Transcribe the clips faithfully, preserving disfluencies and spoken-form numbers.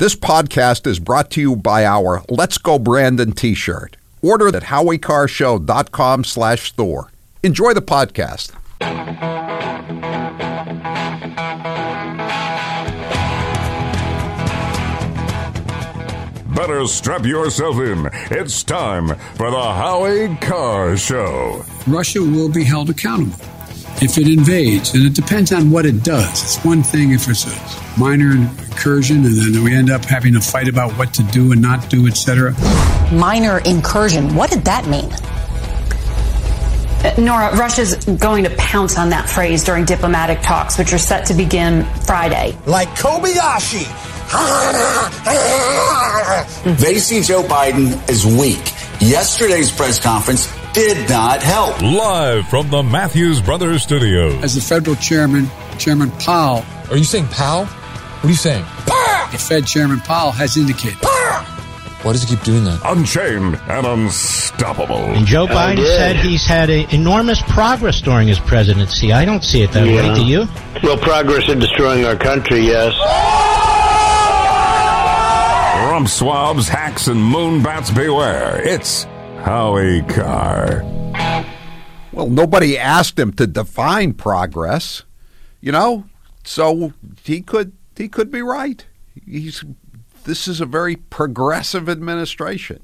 This podcast is brought to you by our Let's Go Brandon t-shirt. Order at howie car show dot com slash store. Enjoy the podcast. Better strap yourself in. It's time for the Howie Carr Show. Russia will be held accountable if it invades, and it depends on what it does. It's one thing if it's a minor incursion, and then we end up having a fight about what to do and not do, et cetera. Minor incursion. What did that mean? Uh, Nora, Russia's going to pounce on that phrase during diplomatic talks, which are set to begin Friday. Like Kobayashi. They see Joe Biden as weak. Yesterday's press conference did not help. Live from the Matthews Brothers Studios. As the federal chairman, Chairman Powell. Are you saying Powell? What are you saying? The Fed Chairman Powell has indicated. Why does he keep doing that? Unchained and unstoppable. And Joe Biden said he's had a enormous progress during his presidency. I don't see it that yeah. way. Do you? Well, progress in destroying our country, yes. Rump swabs, hacks, and moonbats beware. It's Howie Carr. Well, nobody asked him to define progress, you know, so he could he could be right. He's this is a very progressive administration.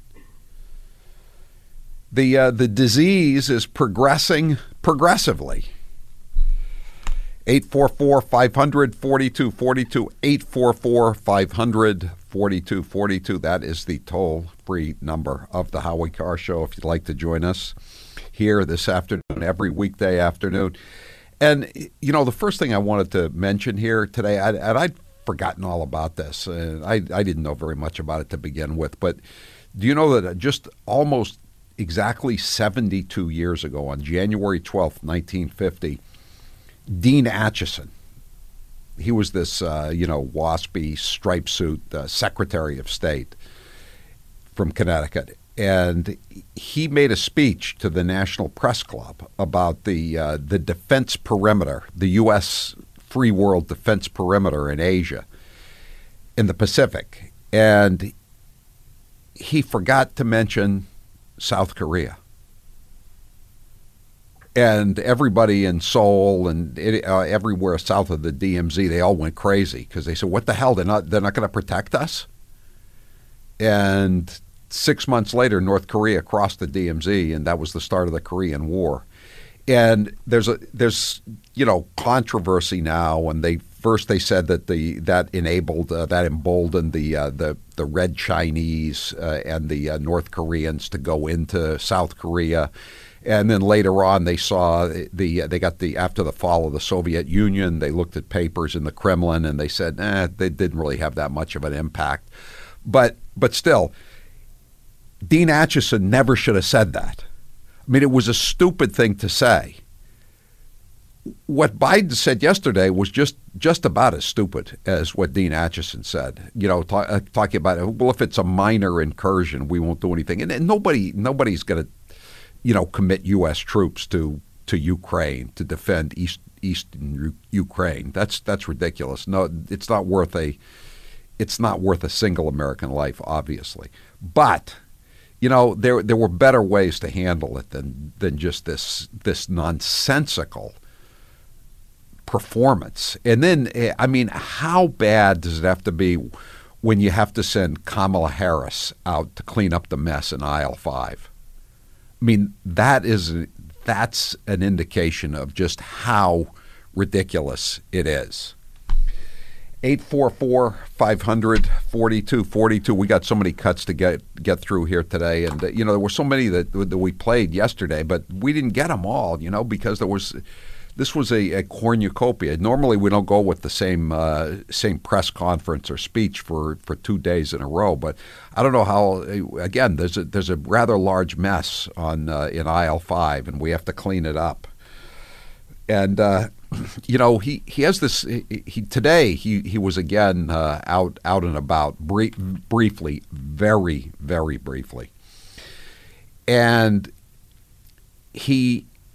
The uh, the disease is progressing progressively. eight four four, five hundred, forty-two forty-two, eight four four, five hundred, forty-two forty-two. That is the toll-free number of the Howie Carr Show if you'd like to join us here this afternoon, every weekday afternoon. And, you know, the first thing I wanted to mention here today, I, and I'd forgotten all about this. Uh, I, I didn't know very much about it to begin with, but do you know that just almost exactly seventy-two years ago, on January twelfth, nineteen fifty, Dean Acheson, he was this, uh, you know, waspy striped suit uh, Secretary of State from Connecticut, and he made a speech to the National Press Club about the uh, the defense perimeter, the U S free world defense perimeter in Asia, in the Pacific, and he forgot to mention South Korea. And everybody in Seoul and it, uh, everywhere south of the D M Z, they all went crazy because they said, "What the hell? They're not. They're not going to protect us." And six months later, North Korea crossed the D M Z, and that was the start of the Korean War. And there's a there's you know controversy now. And they first they said that the that enabled uh, that emboldened the uh, the the Red Chinese uh, and the uh, North Koreans to go into South Korea. And then later on, they saw the they got the after the fall of the Soviet Union, they looked at papers in the Kremlin and they said, eh, they didn't really have that much of an impact. But but still, Dean Acheson never should have said that. I mean, it was a stupid thing to say. What Biden said yesterday was just just about as stupid as what Dean Acheson said. You know, talk, uh, talking about, well, if it's a minor incursion, we won't do anything. And, and nobody nobody's going to, you know, commit U S troops to, to Ukraine to defend East Eastern U- Ukraine. That's that's ridiculous. No, it's not worth a it's not worth a single American life, obviously. But you know, there there were better ways to handle it than than just this this nonsensical performance. And then, I mean, how bad does it have to be when you have to send Kamala Harris out to clean up the mess in aisle five? I mean, that is that's an indication of just how ridiculous it is. eight four four, five hundred, forty-two forty-two. We got so many cuts to get get through here today. And, uh, you know, there were so many that, that we played yesterday, but we didn't get them all, you know, because there was this was a, a cornucopia. Normally we don't go with the same uh, same press conference or speech for, for two days in a row. But I don't know how, again, there's a, there's a rather large mess on uh, in aisle five, and we have to clean it up. And, uh, you know, he, he has this, he, he today he, he was again uh, out out and about brief, briefly, very, very briefly. And he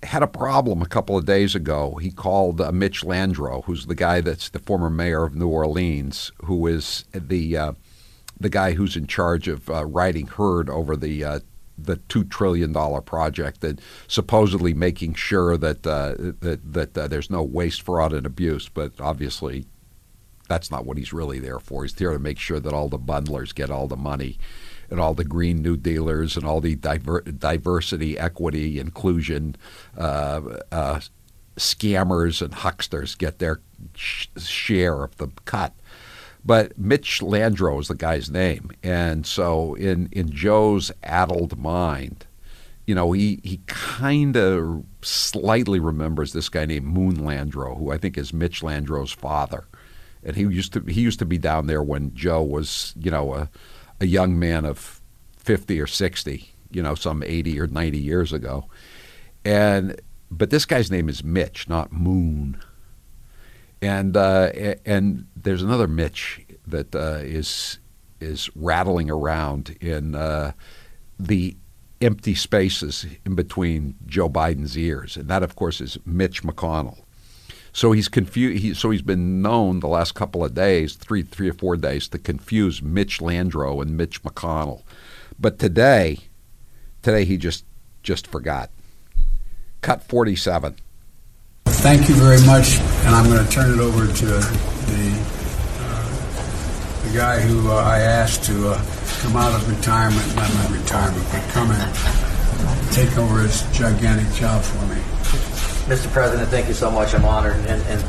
had a problem a couple of days ago. He called uh, Mitch Landrieu, who's the guy that's the former mayor of New Orleans, who is the uh, the guy who's in charge of uh, riding herd over the uh, the two trillion dollar project and supposedly making sure that uh, that that uh, there's no waste, fraud, and abuse. But obviously, that's not what he's really there for. He's there to make sure that all the bundlers get all the money, and all the Green New Dealers and all the diver- diversity, equity, inclusion uh, uh, scammers and hucksters get their sh- share of the cut. But Mitch Landrieu is the guy's name. And so in, in Joe's addled mind, you know, he, he kind of slightly remembers this guy named Moon Landrieu, who I think is Mitch Landrieu's father. And he used to he used to be down there when Joe was, you know, a a young man of fifty or sixty, you know, some eighty or ninety years ago. And but this guy's name is Mitch, not Moon. And uh, and there's another Mitch that uh, is is rattling around in uh, the empty spaces in between Joe Biden's ears, and that, of course, is Mitch McConnell. So he's confused. He, so he's been known the last couple of days, three, three or four days, to confuse Mitch Landrieu and Mitch McConnell. But today, today he just just forgot. Cut forty-seven. Thank you very much, and I'm going to turn it over to the uh, the guy who uh, I asked to uh, come out of retirement, not my retirement, but come and take over his gigantic job for me. Mister President, thank you so much. I'm honored. And, and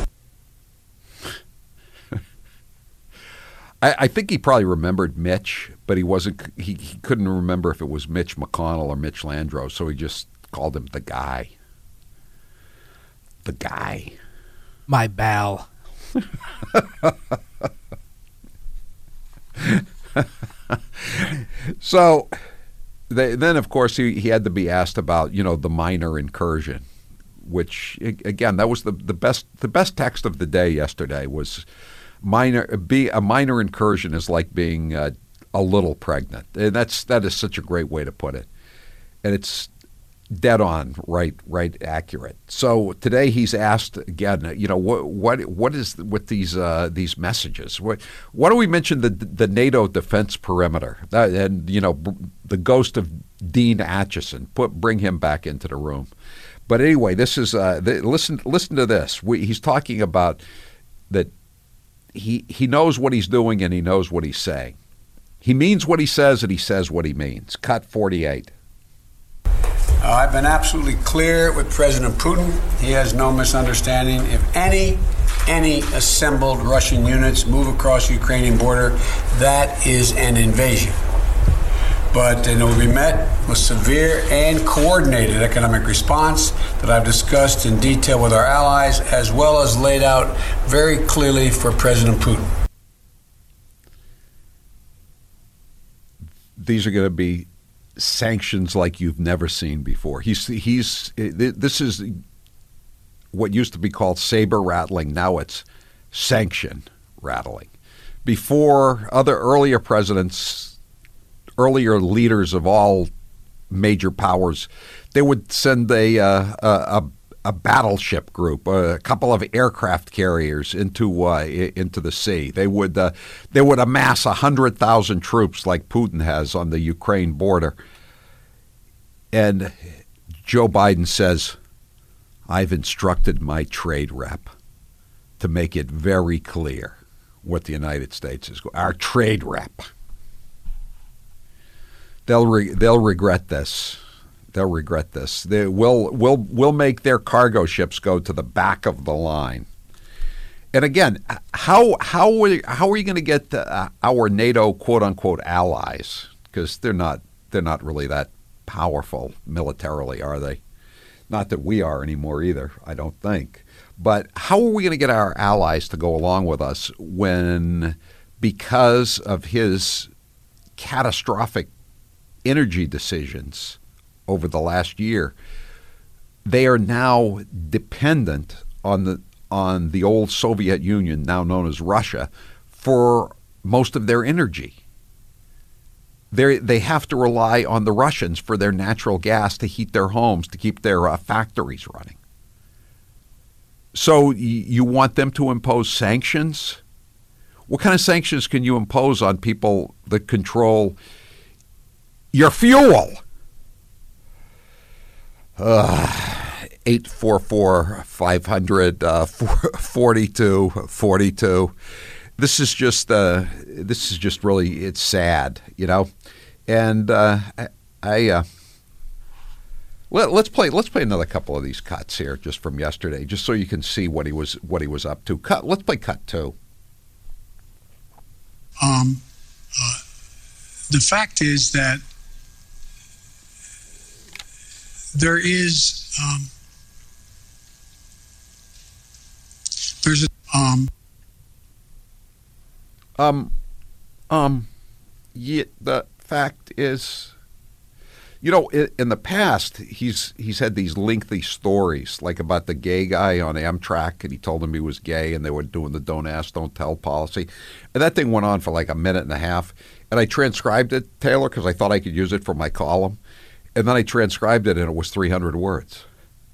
I, I think he probably remembered Mitch, but he wasn't. He, he couldn't remember if it was Mitch McConnell or Mitch Landrieu, so he just called him the guy. The guy. My Bal. So they, then, of course, he, he had to be asked about, you know, the minor incursion, which, again, that was the, the best the best text of the day yesterday was minor. Be a minor incursion is like being uh, a little pregnant, and that's that is such a great way to put it, and it's dead on, right, right, accurate. So today he's asked again, you know, what what what is with these uh, these messages? What why do we mention the the NATO defense perimeter that, and you know the ghost of Dean Acheson? Put bring him back into the room. But anyway, this is uh, the, listen. Listen to this. We, he's talking about that he he knows what he's doing and he knows what he's saying. He means what he says and he says what he means. Cut forty-eight. Uh, I've been absolutely clear with President Putin. He has no misunderstanding. If any any assembled Russian units move across the Ukrainian border, that is an invasion. But it will be met with severe and coordinated economic response that I've discussed in detail with our allies, as well as laid out very clearly for President Putin. These are going to be sanctions like you've never seen before. He's he's this is what used to be called saber rattling. Now it's sanction rattling. Before, other earlier presidents, earlier leaders of all major powers, they would send a uh, a, a battleship group, a couple of aircraft carriers into uh, into the sea. They would uh, they would amass a hundred thousand troops like Putin has on the Ukraine border. And Joe Biden says, "I've instructed my trade rep to make it very clear what the United States is going." Our trade rep. They'll re- they'll regret this. They'll regret this. They will will will make their cargo ships go to the back of the line. And again, how how are, how are you going to get uh, our NATO quote unquote allies? Because they're not they're not really that powerful militarily, are they? Not that we are anymore either, I don't think. But how are we going to get our allies to go along with us when, because of his catastrophic energy decisions over the last year, they are now dependent on the on the old Soviet Union, now known as Russia, for most of their energy. They they have to rely on the Russians for their natural gas to heat their homes, to keep their uh, factories running. So y- you want them to impose sanctions? What kind of sanctions can you impose on people that control your fuel? Uh, eight four four, five hundred, forty-two forty-two. This is just uh, this is just really, it's sad, you know. And uh, I, I uh, let, let's play let's play another couple of these cuts here just from yesterday, just so you can see what he was what he was up to. Cut. Let's play cut two. Um, uh, the fact is that there is um, there's a um. Um, um, yeah, the fact is, you know, in, in the past, he's he's had these lengthy stories, like about the gay guy on Amtrak, and he told him he was gay, and they were doing the don't ask, don't tell policy. And that thing went on for like a minute and a half. And I transcribed it, Taylor, because I thought I could use it for my column. And then I transcribed it, and it was three hundred words.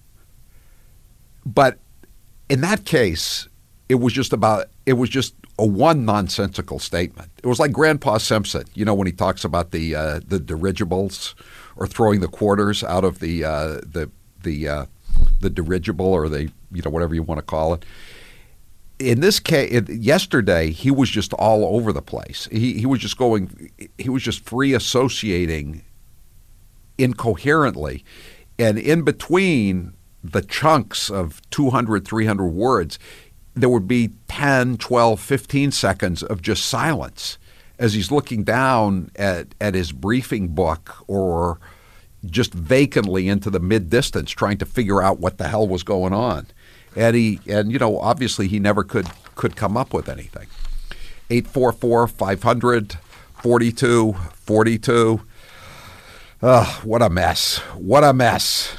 But in that case, it was just about, it was just a one nonsensical statement. It was like Grandpa Simpson, you know, when he talks about the uh, the dirigibles or throwing the quarters out of the uh, the the uh, the dirigible, or the, you know, whatever you want to call it. In this case, yesterday he was just all over the place. He he was just going. He was just free associating incoherently, and in between the chunks of two hundred, three hundred words, there would be ten, twelve, fifteen seconds of just silence as he's looking down at, at his briefing book, or just vacantly into the mid-distance trying to figure out what the hell was going on. And, he, and you know, obviously he never could, could come up with anything. eight four four, five hundred, forty-two forty-two. Oh, what a mess. What a mess.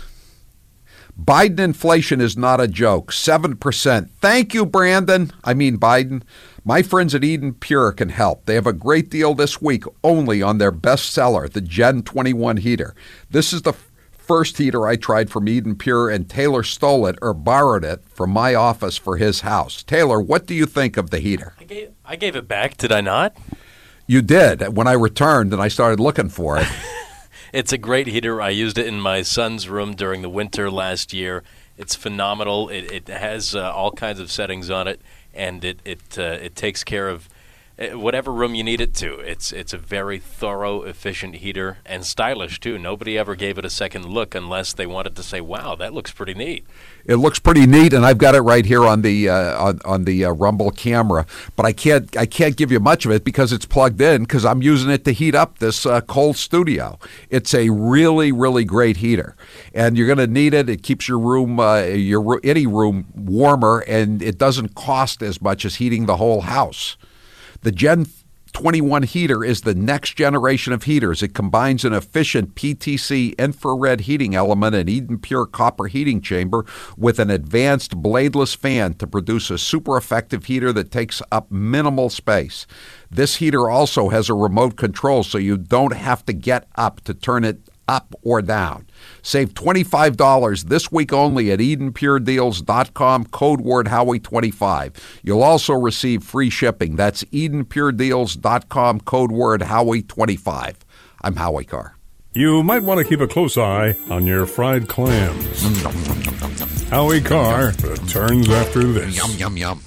Biden inflation is not a joke. seven percent. Thank you, Brandon. I mean Biden. My friends at Eden Pure can help. They have a great deal this week only on their bestseller, the Gen twenty-one heater. This is the f- first heater I tried from Eden Pure, and Taylor stole it or borrowed it from my office for his house. Taylor, what do you think of the heater? I gave, I gave it back, did I not? You did. When I returned and I started looking for it. It's a great heater. I used it in my son's room during the winter last year. It's phenomenal. It, it has uh, all kinds of settings on it, and it it uh, it takes care of whatever room you need it to. It's it's a very thorough, efficient heater, and stylish too. Nobody ever gave it a second look unless they wanted to say, "Wow, that looks pretty neat." It looks pretty neat, and I've got it right here on the uh, on, on the uh, Rumble camera. But I can't I can't give you much of it because it's plugged in, because I'm using it to heat up this uh, cold studio. It's a really really great heater, and you're going to need it. It keeps your room uh, your any room warmer, and it doesn't cost as much as heating the whole house. The Gen twenty-one heater is the next generation of heaters. It combines an efficient P T C infrared heating element and Eden Pure copper heating chamber with an advanced bladeless fan to produce a super effective heater that takes up minimal space. This heater also has a remote control, so you don't have to get up to turn it up or down. Save twenty-five dollars this week only at eden pure deals dot com, code word Howie twenty-five. You'll also receive free shipping. That's eden pure deals dot com, code word Howie twenty-five. I'm Howie Carr. You might want to keep a close eye on your fried clams. Howie Carr returns after this. Yum, yum, yum.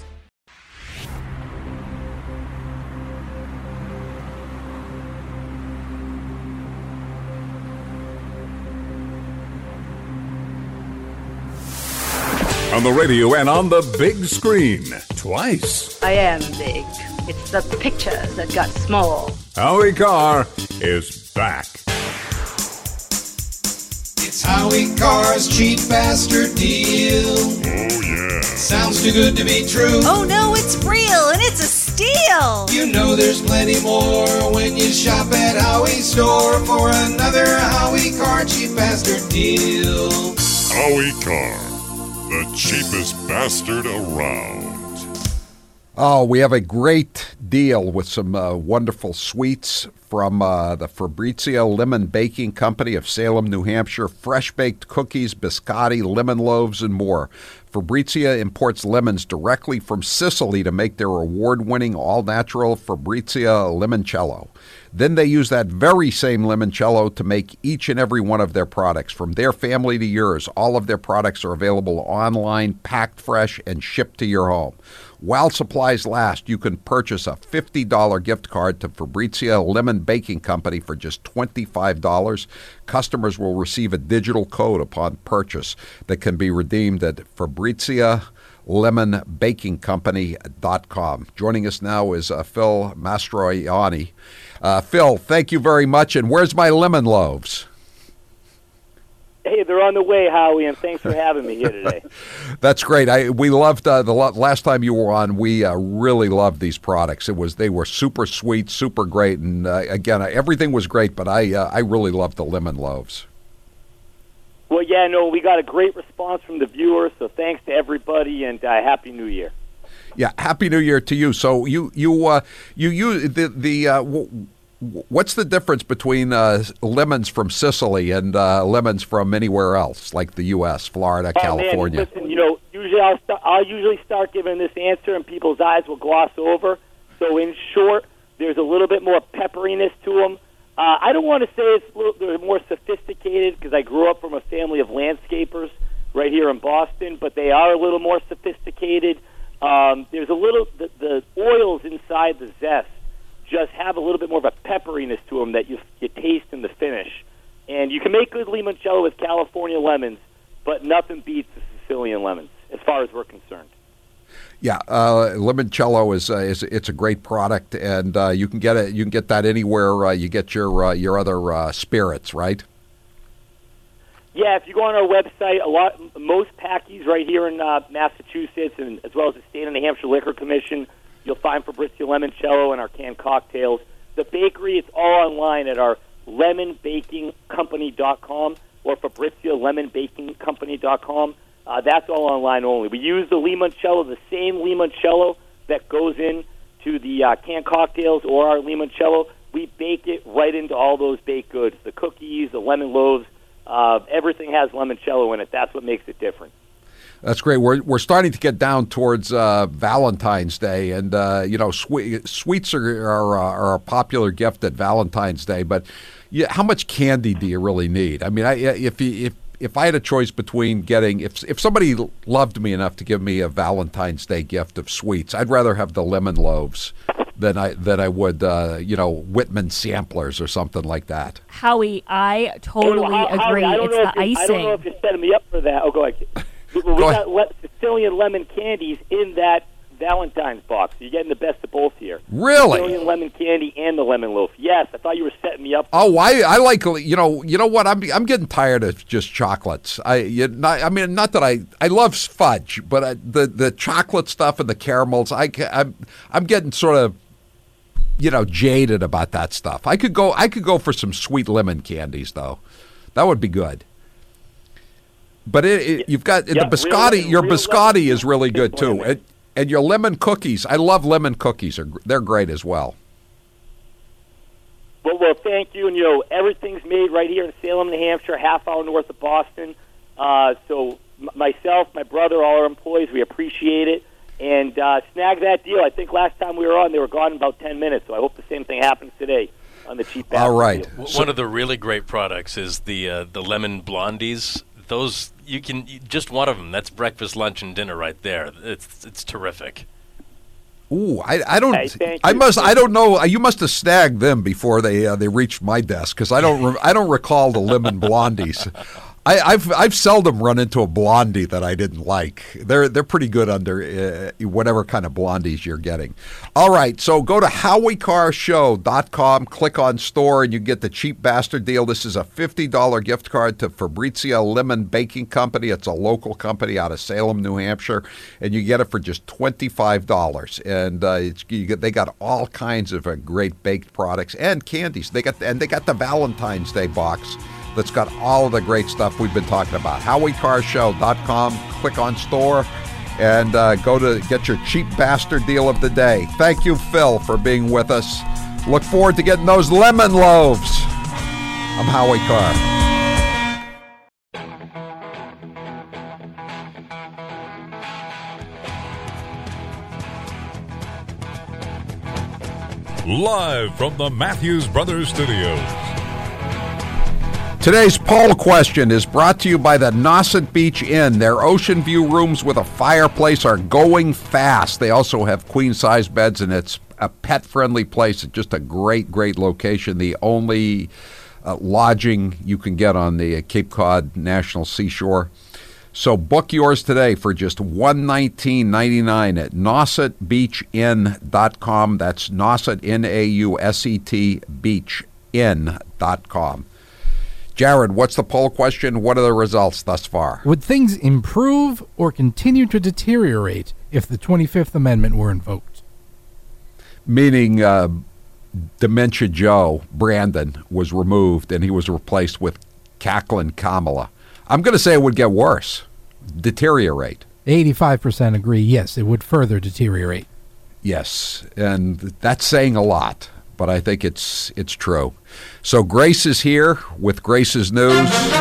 On the radio and on the big screen. Twice. I am big. It's the picture that got small. Howie Carr is back. It's Howie Carr's cheap bastard deal. Oh, yeah. Sounds too good to be true. Oh, no, it's real, and it's a steal. You know there's plenty more when you shop at Howie's store for another Howie Carr cheap bastard deal. Howie Carr, the cheapest bastard around. Oh, we have a great deal with some uh, wonderful sweets from uh, the Fabrizio Lemon Baking Company of Salem, New Hampshire. Fresh-baked cookies, biscotti, lemon loaves, and more. Fabrizio imports lemons directly from Sicily to make their award-winning all-natural Fabrizio Limoncello. Then they use that very same limoncello to make each and every one of their products. From their family to yours, all of their products are available online, packed fresh, and shipped to your home. While supplies last, you can purchase a fifty dollars gift card to Fabrizio Lemon Baking Company for just twenty-five dollars. Customers will receive a digital code upon purchase that can be redeemed at Fabrizio Lemon Baking Company dot com. Joining us now is uh, Phil Mastroianni. Uh, Phil, thank you very much. And where's my lemon loaves? Hey, they're on the way, Howie, and thanks for having me here today. That's great. I we loved uh, the last time you were on. We uh, really loved these products. It was they were super sweet, super great, and uh, again, everything was great. But I uh, I really loved the lemon loaves. Well, yeah, no, we got a great response from the viewers, so thanks to everybody, and uh, Happy New Year. Yeah, Happy New Year to you. So you you uh, you use the the. Uh, w- What's the difference between uh, lemons from Sicily and uh, lemons from anywhere else, like the U S, Florida, oh, California? Man, listen, you know, usually I'll, st- I'll usually start giving this answer, and people's eyes will gloss over. So, in short, there's a little bit more pepperiness to them. Uh, I don't want to say it's a little, they're more sophisticated because I grew up from a family of landscapers right here in Boston, but they are a little more sophisticated. Um, there's a little the, the oils inside the zest just have a little bit more of a pepperiness to them that you you taste in the finish. And you can make good limoncello with California lemons, but nothing beats the Sicilian lemons as far as we're concerned. Yeah, uh, limoncello is uh, is it's a great product, and uh, you can get it. You can get that anywhere uh, you get your uh, your other uh, spirits, right? Yeah, if you go on our website, a lot most packies right here in uh, Massachusetts, and as well as the state of New Hampshire Liquor Commission. You'll find Fabrizio Limoncello and our canned cocktails. The bakery, it's all online at our lemon baking company dot com or Fabrizio Lemon Baking Company dot com. Uh, that's all online only. We use the limoncello, the same limoncello that goes in to the uh, canned cocktails or our limoncello. We bake it right into all those baked goods, the cookies, the lemon loaves. Uh, everything has limoncello in it. That's what makes it different. That's great. We're we're starting to get down towards uh, Valentine's Day, and uh, you know, sweet, sweets are are, are a popular gift at Valentine's Day. But yeah, how much candy do you really need? I mean, I, if you, if if I had a choice between getting if if somebody loved me enough to give me a Valentine's Day gift of sweets, I'd rather have the lemon loaves than I than I would uh, you know Whitman samplers or something like that. Howie, I totally well, how, agree. Howie, it's the icing. I don't know if you're setting me up for that. Oh, go ahead. We got le- Sicilian lemon candies in that Valentine's box. You're getting the best of both here. Really? Sicilian lemon candy and the lemon loaf. Yes, I thought you were setting me up. Oh, I, I like you know you know what I'm I'm getting tired of just chocolates. I you not, I mean not that I I love fudge, but I, the the chocolate stuff and the caramels. I I'm I'm getting sort of you know jaded about that stuff. I could go I could go for some sweet lemon candies though. That would be good. But it, it, you've got yeah, the biscotti. Real, your real biscotti lemon. is really good too, and, and your lemon cookies. I love lemon cookies. Are they're great as well. Well, well, thank you. And you know, everything's made right here in Salem, New Hampshire, half hour north of Boston. Uh, so m- myself, my brother, all our employees, we appreciate it. And uh, snag that deal. I think last time we were on, they were gone in about ten minutes. So I hope the same thing happens today on the cheap. All right. Deal. One of the really great products is the uh, the lemon blondies. Those you can just one of them. That's breakfast, lunch, and dinner right there. It's it's terrific. Ooh, I, I don't. Hey, I must. I don't know. You must have snagged them before they uh, they reached my desk because I don't. Re- I don't recall the lemon blondies. I, I've I've seldom run into a blondie that I didn't like. They're they're pretty good under uh, whatever kind of blondies you're getting. All right, so go to howie car show dot com, click on store, and you get the cheap bastard deal. This is a fifty dollars gift card to Fabrizio Lemon Baking Company. It's a local company out of Salem, New Hampshire, and you get it for just twenty-five dollars. And uh, it's, you get, they got all kinds of uh, great baked products and candies. They got and they got the Valentine's Day box that's got all of the great stuff we've been talking about. howie car show dot com, click on store, and uh, go to get your cheap bastard deal of the day. Thank you, Phil, for being with us. Look forward to getting those lemon loaves. I'm Howie Carr. Live from the Matthews Brothers Studios. Today's poll question is brought to you by the Nauset Beach Inn. Their ocean view rooms with a fireplace are going fast. They also have queen-size beds, and it's a pet-friendly place. It's just a great, great location. The only uh, lodging you can get on the Cape Cod National Seashore. So book yours today for just one hundred nineteen dollars and ninety-nine cents at nauset beach inn dot com. That's Nauset, N A U S E T, beach inn dot com. Jared, what's the poll question? What are the results thus far? Would things improve or continue to deteriorate if the twenty-fifth Amendment were invoked? Meaning uh, Dementia Joe, Brandon, was removed and he was replaced with Cackling Kamala. I'm going to say it would get worse, deteriorate. eighty-five percent agree, yes, it would further deteriorate. Yes, and that's saying a lot, but I think it's it's true. So Grace is here with Grace's News.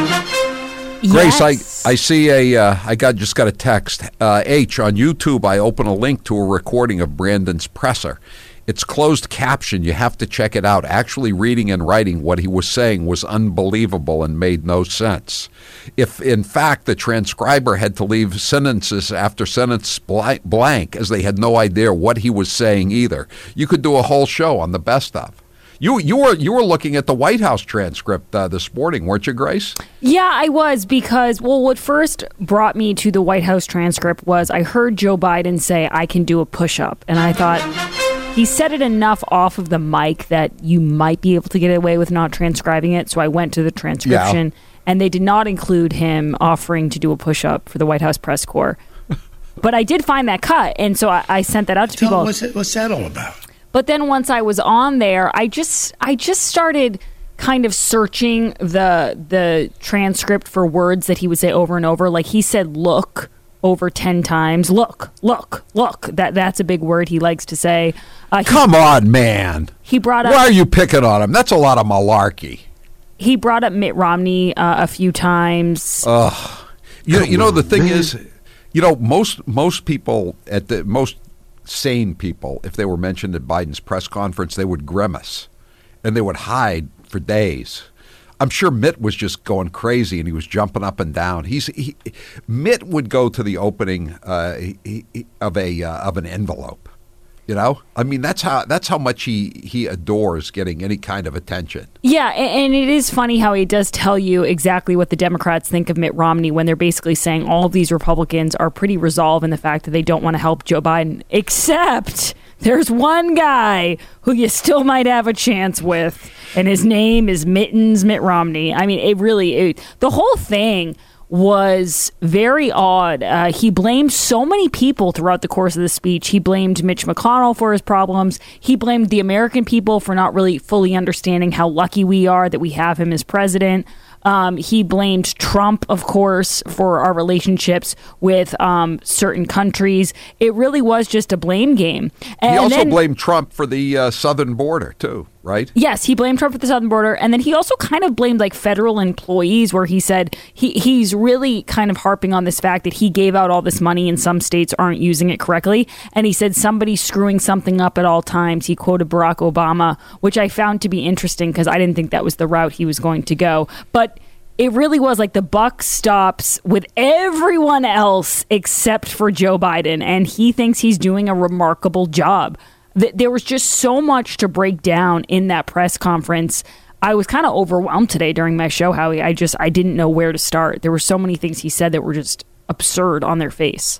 Yes. Grace, I, I see a, uh, I got just got a text. Uh, H, on YouTube, I open a link to a recording of Brandon's presser. It's closed caption. You have to check it out. Actually reading and writing what he was saying was unbelievable and made no sense. If, in fact, the transcriber had to leave sentences after sentence blank, as they had no idea what he was saying either, you could do a whole show on the best of. You you were you were looking at the White House transcript uh, this morning, weren't you, Grace? Yeah, I was, because, well, what first brought me to the White House transcript was I heard Joe Biden say, I can do a push-up, and I thought, he said it enough off of the mic that you might be able to get away with not transcribing it, so I went to the transcription, yeah. And they did not include him offering to do a push-up for the White House press corps. But I did find that cut, and so I, I sent that out to Tell people. What's, it, what's that all about? But then once I was on there, I just I just started kind of searching the the transcript for words that he would say over and over. Like he said, look, over ten times. Look, look, look. That That's a big word he likes to say. Uh, he, Come on, man. He brought up. Why are you picking on him? That's a lot of malarkey. He brought up Mitt Romney uh, a few times. Ugh. You, you know, the thing is, you know, most most people at the most sane people, if they were mentioned at Biden's press conference, they would grimace and they would hide for days. I'm sure Mitt was just going crazy and he was jumping up and down. He's he, Mitt would go to the opening uh, he, he, of a uh, of an envelope. You know, I mean, that's how that's how much he, he adores getting any kind of attention. Yeah, and it is funny how he does tell you exactly what the Democrats think of Mitt Romney when they're basically saying all of these Republicans are pretty resolved in the fact that they don't want to help Joe Biden, except there's one guy who you still might have a chance with, and his name is Mittens Mitt Romney. I mean, it really, it, the whole thing was very odd. Uh, he blamed so many people throughout the course of the speech. He blamed Mitch McConnell for his problems. He blamed the American people for not really fully understanding how lucky we are that we have him as president. Um, he blamed Trump, of course, for our relationships with um, certain countries. It really was just a blame game. And he also then, blamed Trump for the uh, southern border, too, right? Yes, he blamed Trump for the southern border. And then he also kind of blamed like federal employees, where he said he, he's really kind of harping on this fact that he gave out all this money and some states aren't using it correctly. And he said somebody's screwing something up at all times. He quoted Barack Obama, which I found to be interesting because I didn't think that was the route he was going to go. But it really was like the buck stops with everyone else except for Joe Biden, and he thinks he's doing a remarkable job. There was just so much to break down in that press conference. I was kind of overwhelmed today during my show, Howie. I just I didn't know where to start. There were so many things he said that were just absurd on their face.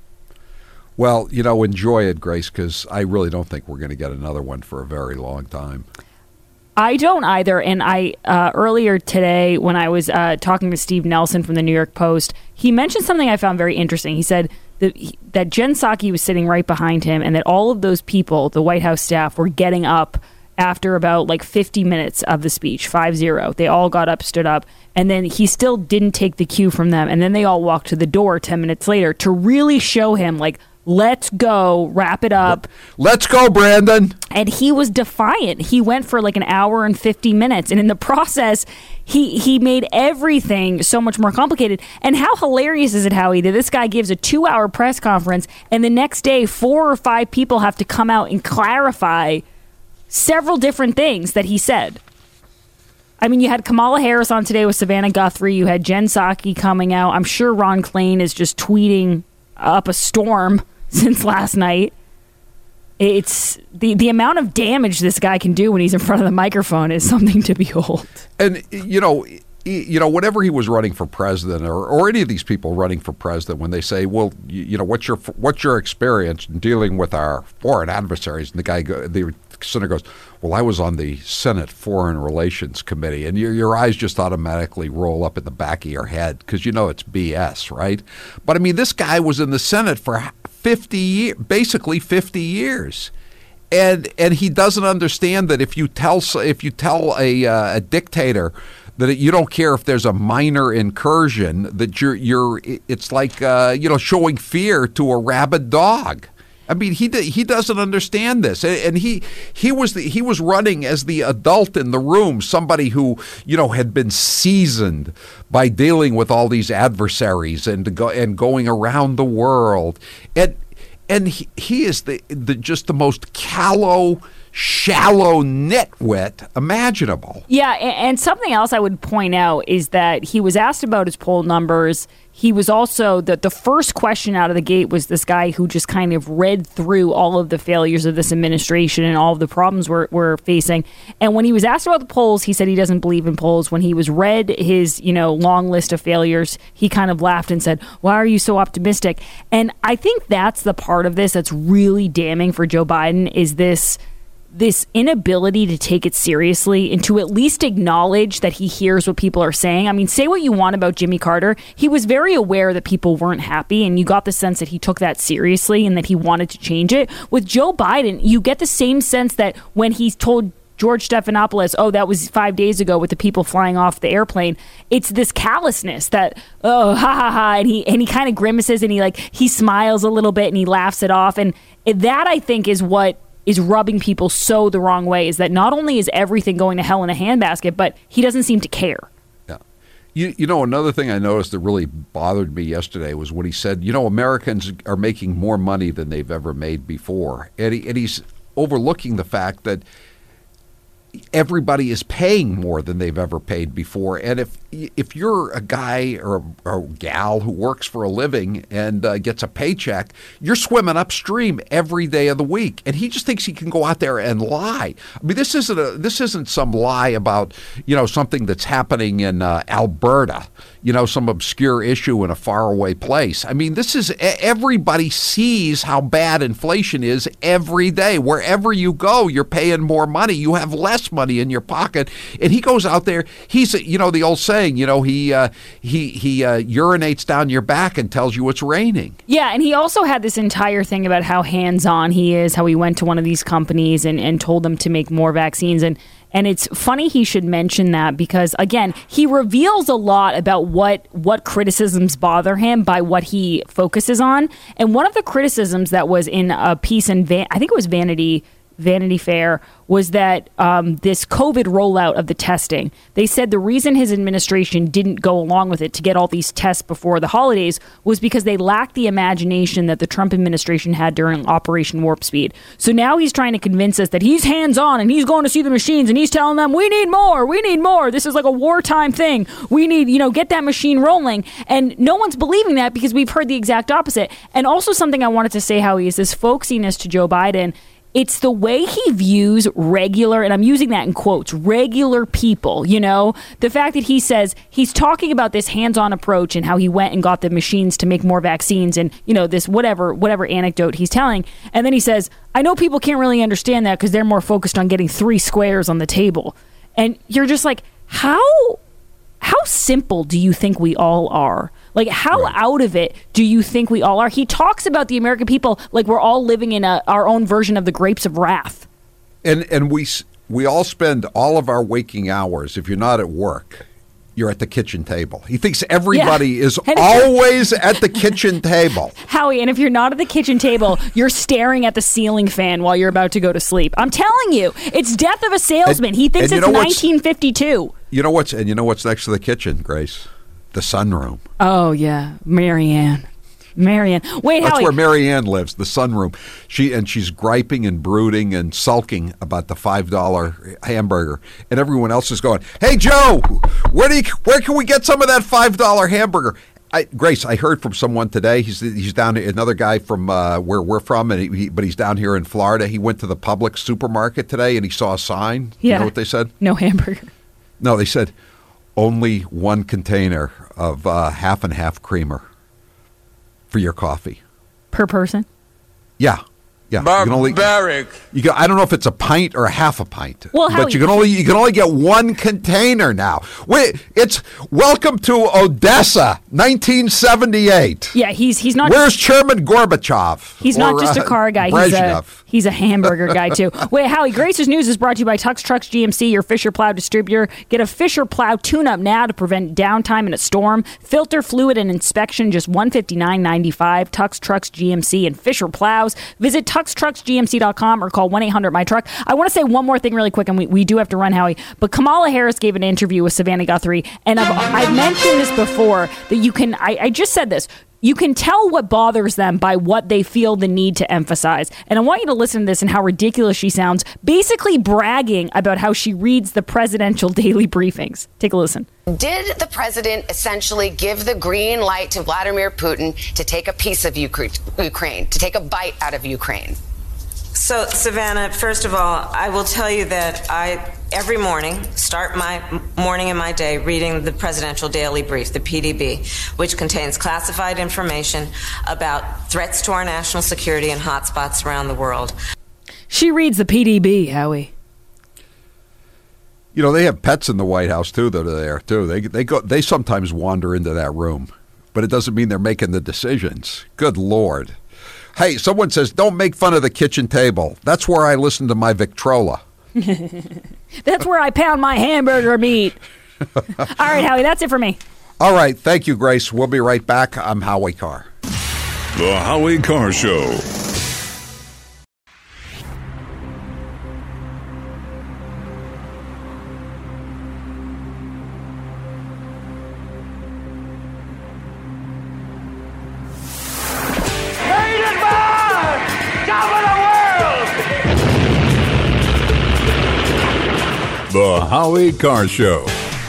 Well, you know, enjoy it, Grace, because I really don't think we're going to get another one for a very long time. I don't either. And I uh, earlier today when I was uh, talking to Steve Nelson from the New York Post, he mentioned something I found very interesting. He said that, he, that Jen Psaki was sitting right behind him and that all of those people, the White House staff, were getting up after about like fifty minutes of the speech, five zero. They all got up, stood up, and then he still didn't take the cue from them. And then they all walked to the door ten minutes later to really show him, like, let's go, wrap it up. Let's go, Brandon. And he was defiant. He went for like an hour and fifty minutes. And in the process, he he made everything so much more complicated. And how hilarious is it, Howie, that this guy gives a two-hour press conference and the next day four or five people have to come out and clarify several different things that he said. I mean, you had Kamala Harris on today with Savannah Guthrie. You had Jen Psaki coming out. I'm sure Ron Klain is just tweeting up a storm since last night. It's the the amount of damage this guy can do when he's in front of the microphone is something to behold. And, you know, you know, whenever he was running for president, or, or any of these people running for president, when they say, well, you, you know, what's your what's your experience in dealing with our foreign adversaries? And the guy, go, the senator goes, well, I was on the Senate Foreign Relations Committee. And your, your eyes just automatically roll up at the back of your head because you know it's B S, right? But, I mean, this guy was in the Senate for fifty years, basically fifty years. And and he doesn't understand that if you tell if you tell a, uh, a dictator that you don't care if there's a minor incursion, that you're you're it's like uh, you know showing fear to a rabid dog. I mean, he he doesn't understand this, and he he was the, he was running as the adult in the room, somebody who you know had been seasoned by dealing with all these adversaries and go, and going around the world, and and he, he is the, the just the most callow, shallow nitwit imaginable. Yeah, and something else I would point out is that he was asked about his poll numbers. He was also, the, the first question out of the gate was this guy who just kind of read through all of the failures of this administration and all of the problems we're, we're facing. And when he was asked about the polls, he said he doesn't believe in polls. When he was read his, you know, long list of failures, he kind of laughed and said, why are you so optimistic? And I think that's the part of this that's really damning for Joe Biden is this this inability to take it seriously and to at least acknowledge that he hears what people are saying. I mean, say what you want about Jimmy Carter. He was very aware that people weren't happy, and you got the sense that he took that seriously and that he wanted to change it. With Joe Biden, you get the same sense that when he told George Stephanopoulos, oh, that was five days ago with the people flying off the airplane, it's this callousness that, oh, ha, ha, ha, and he and he kind of grimaces and he like he smiles a little bit and he laughs it off. And that, I think, is what is rubbing people so the wrong way, is that not only is everything going to hell in a handbasket, but he doesn't seem to care. Yeah. You, you know, another thing I noticed that really bothered me yesterday was when he said, you know, Americans are making more money than they've ever made before. And, he, and he's overlooking the fact that everybody is paying more than they've ever paid before. And if if you're a guy or a, or a gal who works for a living and uh, gets a paycheck, you're swimming upstream every day of the week. And he just thinks he can go out there and lie. I mean, this isn't a this isn't some lie about, you know, something that's happening in uh, Alberta, you know, some obscure issue in a faraway place. I mean, this is everybody sees how bad inflation is every day. Wherever you go, you're paying more money. You have less money in your pocket. And he goes out there. He's, you know, the old saying, you know, he uh, he he uh, urinates down your back and tells you it's raining. Yeah, and he also had this entire thing about how hands-on he is, how he went to one of these companies and, and told them to make more vaccines. And And it's funny he should mention that because, again, he reveals a lot about what what criticisms bother him by what he focuses on. And one of the criticisms that was in a piece in, Van- I think it was Vanity Vanity Fair, was that um, this COVID rollout of the testing, they said the reason his administration didn't go along with it to get all these tests before the holidays was because they lacked the imagination that the Trump administration had during Operation Warp Speed. So now he's trying to convince us that he's hands-on and he's going to see the machines and he's telling them, we need more, we need more. This is like a wartime thing. We need, you know, get that machine rolling. And no one's believing that because we've heard the exact opposite. And also something I wanted to say, Howie, is this folksiness to Joe Biden. It's the way he views regular, and I'm using that in quotes, regular people, you know, the fact that he says he's talking about this hands-on approach and how he went and got the machines to make more vaccines and, you know, this whatever, whatever anecdote he's telling. And then he says, I know people can't really understand that because they're more focused on getting three squares on the table. And you're just like, how, how simple do you think we all are? Like, how right. out of it do you think we all are? He talks about the American people like we're all living in a, our own version of the grapes of wrath. And and we we all spend all of our waking hours, if you're not at work, you're at the kitchen table. He thinks everybody Yeah. is And- always at the kitchen table. Howie, and if you're not at the kitchen table, you're staring at the ceiling fan while you're about to go to sleep. I'm telling you, it's death of a salesman. And- he thinks and you it's know what's- nineteen fifty-two. You know what's and you know what's next to the kitchen, Grace? The sunroom. Oh, yeah. Marianne. Marianne. Wait, That's Howie. where Marianne lives, the sunroom. She and she's griping and brooding and sulking about the five dollar hamburger, and everyone else is going, "Hey, Joe, where do you, where can we get some of that five dollar hamburger?" I, Grace, I heard from someone today. He's he's down here, another guy from uh, where we're from, and he, he, but he's down here in Florida. He went to the Publix supermarket today, and he saw a sign. Yeah. You know what they said? No hamburger. No, they said only one container of uh, half and half creamer for your coffee. Per person? Yeah. Yeah. Barbaric. You can, I don't know if it's a pint or a half a pint. Well, how but you can only you can only get one container now. Wait, it's welcome to Odessa, nineteen seventy-eight. Yeah, he's he's not Where's Chairman Gorbachev? He's not Or, just a uh, car guy. He's a, Brezhnev. he's a hamburger guy, too. Wait, Howie, Grace's News is brought to you by Tux Trucks G M C, your Fisher Plow distributor. Get a Fisher Plow tune-up now to prevent downtime in a storm. Filter, fluid, and inspection, just one hundred fifty-nine ninety-five. Tux Trucks G M C and Fisher Plows. Visit tux trucks g m c dot com or call one eight hundred my truck. I want to say one more thing really quick, and we, we do have to run, Howie. But Kamala Harris gave an interview with Savannah Guthrie, and I've, I've mentioned this before, that you can, I, I just said this, you can tell what bothers them by what they feel the need to emphasize. And I want you to listen to this and how ridiculous she sounds, basically bragging about how she reads the presidential daily briefings. Take a listen. Did the president essentially give the green light to Vladimir Putin to take a piece of Ukraine, to take a bite out of Ukraine? So, Savannah, first of all, I will tell you that I, every morning, start my morning and my day reading the Presidential Daily Brief, the P D B, which contains classified information about threats to our national security and hotspots around the world. She reads the P D B, Howie. You know, they have pets in the White House, too, that are there, too. They, they, go, they sometimes wander into that room, but it doesn't mean they're making the decisions. Good Lord. Hey, someone says, don't make fun of the kitchen table. That's where I listen to my Victrola. That's where I pound my hamburger meat. All right, Howie, that's it for me. All right. Thank you, Grace. We'll be right back. I'm Howie Carr. The Howie Carr Show. The Howie Carr Show.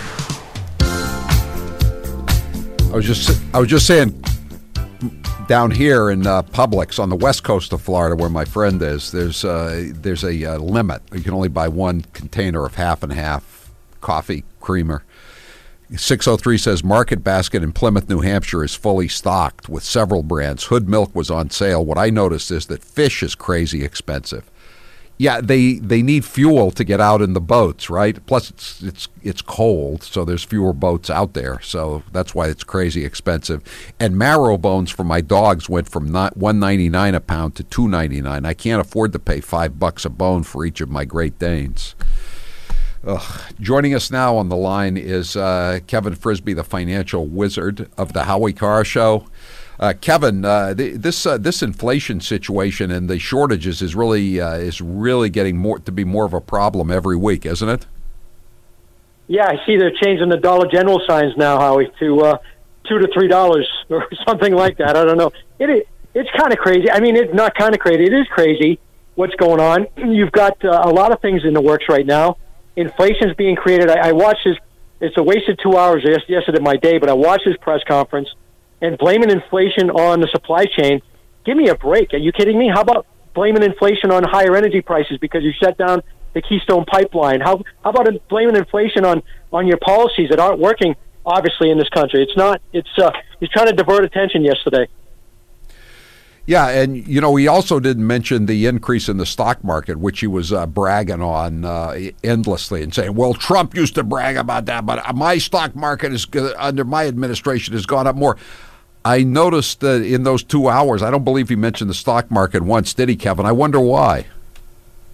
I was just I was just saying, down here in uh, Publix on the west coast of Florida, where my friend is, there's uh, there's a uh, limit. You can only buy one container of half and half coffee creamer. six oh three says Market Basket in Plymouth, New Hampshire is fully stocked with several brands. Hood Milk was on sale. What I noticed is that fish is crazy expensive. Yeah, they, they need fuel to get out in the boats, right? Plus, it's it's it's cold, so there's fewer boats out there. So that's why it's crazy expensive. And marrow bones for my dogs went from one ninety-nine a pound to two ninety-nine. I can't afford to pay five bucks a bone for each of my Great Danes. Ugh. Joining us now on the line is uh, Kevin Frisby, the financial wizard of the Howie Carr Show. Uh, Kevin, uh, th- this uh, this inflation situation and the shortages is really uh, is really getting more to be more of a problem every week, isn't it? Yeah, I see they're changing the Dollar General signs now, Howie, to uh, two to three dollars or something like that. I don't know. It is, it's kind of crazy. I mean, it's not kind of crazy. It is crazy what's going on. You've got uh, a lot of things in the works right now. Inflation's being created. I, I watched this. It's a wasted two hours yesterday of my day, but I watched this press conference. And blaming inflation on the supply chain, give me a break. Are you kidding me? How about blaming inflation on higher energy prices because you shut down the Keystone Pipeline? How how about blaming inflation on, on your policies that aren't working, obviously, in this country? It's not. It's uh, he's trying to divert attention yesterday. Yeah, and, you know, he also didn't mention the increase in the stock market, which he was uh, bragging on uh, endlessly and saying, well, Trump used to brag about that, but my stock market is under my administration has gone up more. I noticed that in those two hours, I don't believe he mentioned the stock market once, did he, Kevin? I wonder why.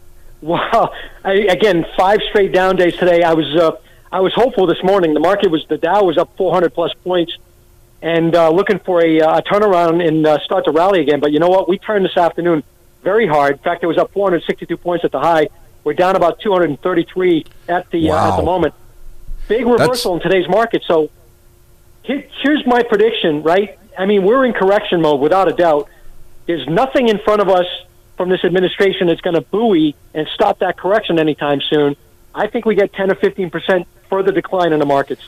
Well, I, again, five straight down days today. I was uh, I was hopeful this morning. The market was the Dow was up four hundred plus points, and uh, looking for a, uh, a turnaround and uh, start to rally again. But you know what? We turned this afternoon very hard. In fact, it was up four hundred sixty-two points at the high. We're down about two hundred thirty-three at the wow. uh, at the moment. Big reversal That's... in today's market. So here, here's my prediction. Right? I mean, we're in correction mode without a doubt. There's nothing in front of us from this administration that's going to buoy and stop that correction anytime soon. I think we get ten or fifteen percent further decline in the markets.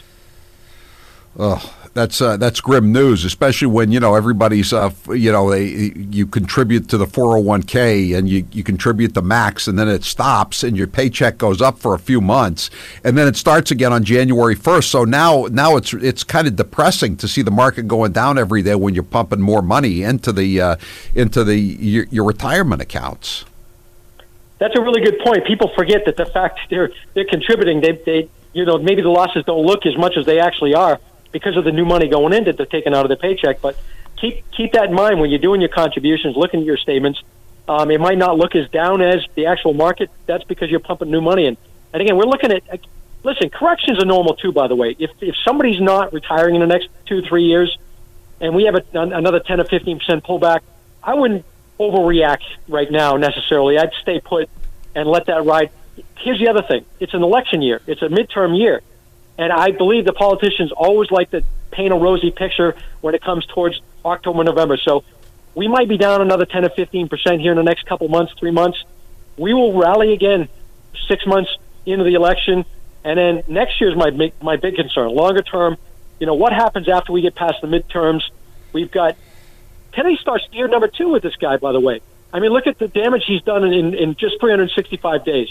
Oh, that's uh, that's grim news, especially when, you know, everybody's, uh, you know, they, you contribute to the four oh one k and you, you contribute the max, and then it stops and your paycheck goes up for a few months, and then it starts again on January first. So now now it's it's kind of depressing to see the market going down every day when you're pumping more money into the uh, into the your, your retirement accounts. That's a really good point. People forget that the fact they're they're contributing, they they you know maybe the losses don't look as much as they actually are, because of the new money going in that they're taking out of their paycheck. But keep keep that in mind when you're doing your contributions, looking at your statements. Um, it might not look as down as the actual market. That's because you're pumping new money in. And again, we're looking at, listen, corrections are normal too, by the way. If if somebody's not retiring in the next two, three years, and we have a, another ten or fifteen percent pullback, I wouldn't overreact right now necessarily. I'd stay put and let that ride. Here's the other thing. It's an election year. It's a midterm year. And I believe the politicians always like to paint a rosy picture when it comes towards October, November. So we might be down another ten or fifteen percent here in the next couple months, three months. We will rally again six months into the election. And then next year is my big, my big concern. Longer term, you know, what happens after we get past the midterms? We've got Kennedy starts year number two with this guy, by the way. I mean, look at the damage he's done in, in just three hundred sixty-five days.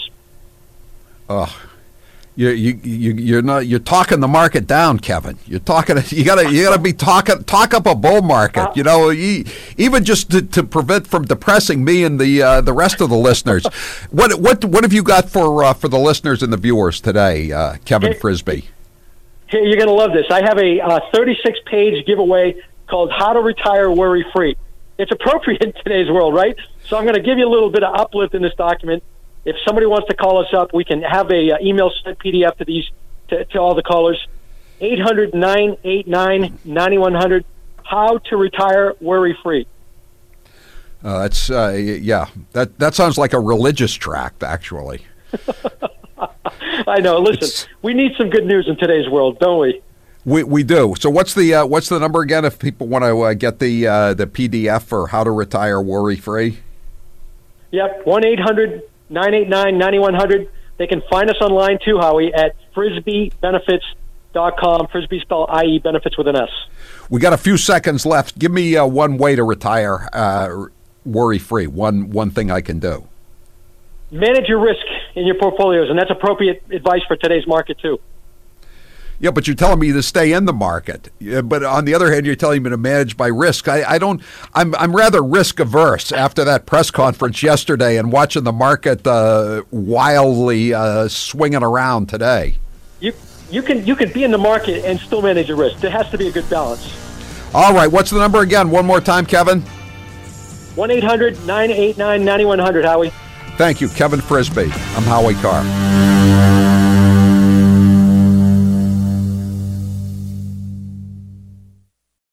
Oh. You you you you're not you're talking the market down, Kevin. You're talking. You gotta you gotta be talking talk up a bull market. You know, you, even just to, to prevent from depressing me and the uh, the rest of the listeners. What what what have you got for uh, for the listeners and the viewers today, uh, Kevin hey, Frisby? Hey, you're gonna love this. I have a uh, thirty-six page giveaway called "How to Retire Worry Free." It's appropriate in today's world, right? So I'm going to give you a little bit of uplift in this document. If somebody wants to call us up, we can have a uh, email sent P D F to these to, to all the callers. eight hundred, nine eight nine, nine one hundred. How to retire worry free. Uh, that's uh, yeah. That that sounds like a religious tract, actually. I know. Listen, it's, we need some good news in today's world, don't we? We we do. So what's the uh, what's the number again? If people want to uh, get the uh, the P D F for How to Retire Worry Free. Yep, one eight hundred, nine eight nine, nine one hundred. They can find us online too, Howie, at frisbee benefits dot com. Frisbee spelled I E, benefits with an S. We got a few seconds left. Give me uh, one way to retire uh, worry free. One one thing I can do. Manage your risk in your portfolios, and that's appropriate advice for today's market too. Yeah, but you're telling me to stay in the market. Yeah, but on the other hand, you're telling me to manage my risk. I, I don't. I'm I'm rather risk averse after that press conference yesterday and watching the market uh, wildly uh, swinging around today. You you can you can be in the market and still manage your risk. There has to be a good balance. All right, what's the number again? One more time, Kevin. one eight hundred, nine eight nine, nine one hundred, Howie. Thank you, Kevin Frisby. I'm Howie Carr.